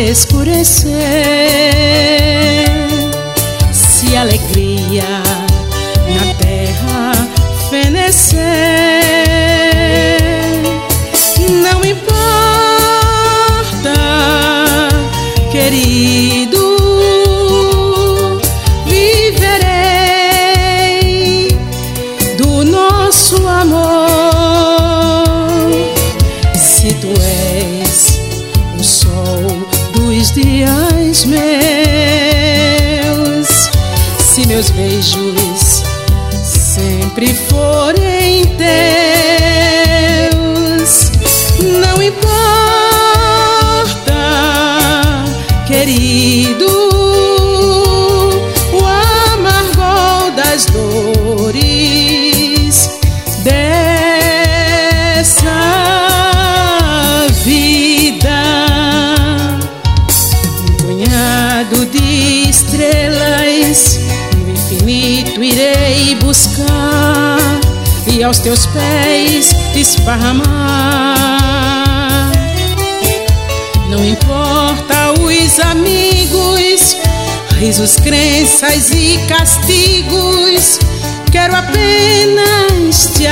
escurecer, se a alegria na terra fenecer, não importa, querido, viverei do nosso amor. Se tu és o sol dos dias meus, se meus beijos sempre forem teus, não importa, querido, o amargor das dores dessa vida. Um punhado de estrelas no infinito irei buscar e aos teus pés esparramar. Não importa os amigos, risos, crenças e castigos, quero apenas te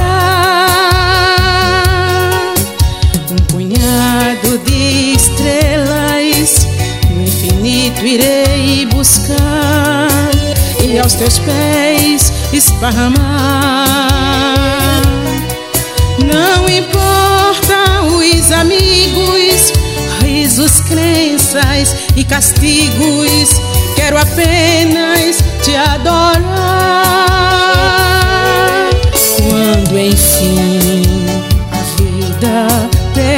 adorar. Um punhado de estrelas no infinito irei buscar e aos teus pés esparramar. Não importa os amigos, risos, crenças e castigos, quero apenas te adorar. Quando enfim a vida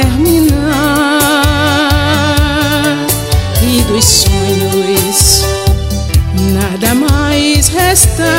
terminar e dos sonhos nada mais restar,